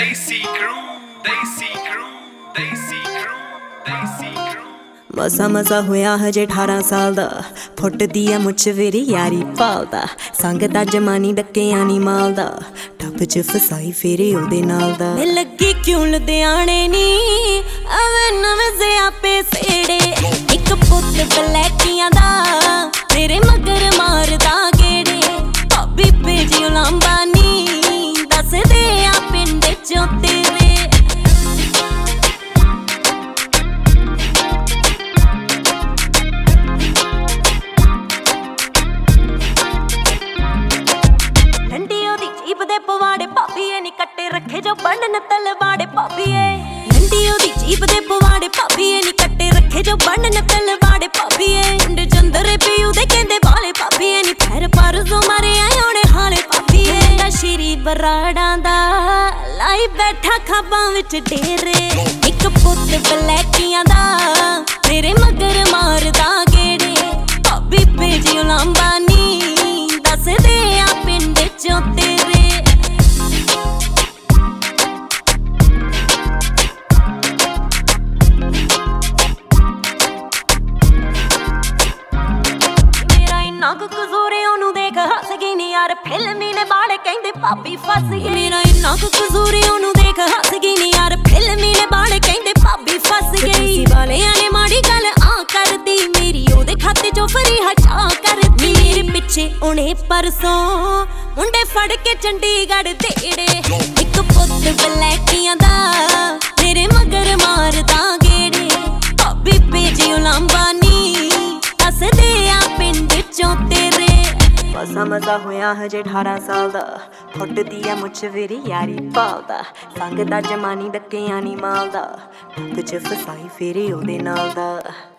ਮਸਾ ਮਸਾ ਹੋਇਆ ਹਜੇ 18 ਸਾਲ ਦਾ, ਫੁੱਟਦੀ ਆ ਮੁੱਛ ਵੇਰੀ ਯਾਰੀ ਭਾਲਦਾ, ਸੰਗ ਦਾ ਜਮਾਨੀ ਡੱਕਿਆਂ ਨੀ ਮਾਲਦਾ, ਟੱਪ ਚ ਫਸਾਈ ਫੇਰੇ ਉਹਦੇ ਨਾਲ ਦਾ। ਮੈਂ ਲੱਗੀ ਕਿਉਂ ਲੁਧਿਆਣੇ ਨੀ ਐਵੇਂ ਨਵੇਂ ਜ਼ਿਆਪੇ ਸੇੜੇ, ਇੱਕ ਪੁੱਤ ਬਲੈਕੀਆਂ ਦਾ ਮੇਰੇ ਮਗਰ ਮਾਰਦਾ ਗੇੜੇ, ਭਾਬੀ ਭੇਜਿਓ ਲਾਂਬਾ ਨੀ ਦੱਸਦੇ ਆ ਪਿੰਡ ਚੋਂ ਤੇਰੇ। ਪਵਾੜੇ ਭਾਬੀਏ ਨੀ ਕੱਟੇ ਰੱਖੇ ਜੋ ਬੰਨਣ ਤਲਵਾੜੇ ਭਾਬੀਏ, ਲੰਡੀ ਉਹਦੀ ਜੀਬ ਦੇ ਪਵਾੜੇ ਭਾਬੀਏ ਨੀ ਕੱਟੇ ਰੱਖੇ ਜੋ ਬੰਨਣ ਤਲਵਾੜੇ ਭਾਬੀਏ, ਪਿੰਡ ਜੰਦਰੇ ਪੀਉ ਦੇ ਕਹਿੰਦੇ ਵਾਲੇ ਭਾਬੀਏ ਨੀ ਫੇਰ ਪਰਜ਼ੋਂ ਮਾਰੇ ਆਏ ਹੋਣੇ ਹਾਲੇ ਭਾਬੀਏ, ਦਾ ਸ਼੍ਰੀ ਬਰਾੜਾਂ ਦਾ ਲਾਈ ਬੈਠਾ ਖਾਬਾਂ ਵਿੱਚ ਡੇਰੇ, ਇੱਕ ਪੁੱਤ ਬਲੈਕੀਆਂ ਦਾ ਮੇਰੇ ਮਗਰ ਮਾਰਦਾ ਗੇੜੇ, ਭਾਬੀ ਭੇਜਿਓ ਲਾਂਬਾ ਨੀ ਦੱਸਦੇ ਆ ਪਿੰਡ ਚੋਂ ਤੇਰੇ। ਕਜ਼ੂਰੇ ਉਹਨੂੰ ਦੇਖ ਹੱਸ ਗਈ ਨੀ ਯਾਰ, ਫਿਲਮੀ ਨੇ ਬਾੜੇ ਕਹਿੰਦੇ ਭਾਬੀ ਫਸ ਗਈ, ਮੇਰਾ ਇੰਨਾ ਕੁ ਕਜ਼ੂਰੇ ਉਹਨੂੰ ਦੇਖ ਹੱਸ ਗਈ ਨੀ ਯਾਰ, ਫਿਲਮੀ ਨੇ ਬਾੜੇ ਕਹਿੰਦੇ ਭਾਬੀ ਫਸ ਗਈ, ਵਾਲਿਆਂ ਨੇ ਮਾੜੀ ਗੱਲ ਆ ਕਰਦੀ ਮੇਰੀ ਉਹਦੇ ਖਾਤੇ ਚੋਂ ਫਰੀ ਹਟਾ ਕਰਦੀ, ਮੇਰੇ ਪਿੱਛੇ ਉਹਨੇ ਪਰਸੋਂ ਮੁੰਡੇ ਫੜ ਕੇ ਚੰਡੀਗੜ੍ਹ ਦੇੜੇ, ਇੱਕ ਪੁੱਤ ਬਲੈਕੀਆਂ ਦਾ ਮੇਰੇ ਮਗਰ ਮਾਰਦਾ ਗੇੜੇ, ਭਾਬੀ ਭੇਜਿਓ ਲਾਂਬਾ ਨੀ ਦੱਸਦੇ ਆ ਪਿੰਡ ਚੋਂ ਤੇਰੇ। ਮਸਾ ਮਸਾ ਹੋਇਆ ਹਜੇ 18 ਸਾਲ ਦਾ, ਫੁੱਟਦੀ ਆ ਮੁੱਛ ਵੇਰੀ ਯਾਰੀ ਭਾਲਦਾ, ਸੰਗ ਦਾ ਜਮਾਨੀ ਡੱਕਿਆਂ ਨੀ ਮਾਲਦਾ, ਟੱਪ ਚ ਫਸਾਈ ਫੇਰੇ ਉਹਦੇ ਨਾਲ ਦਾ।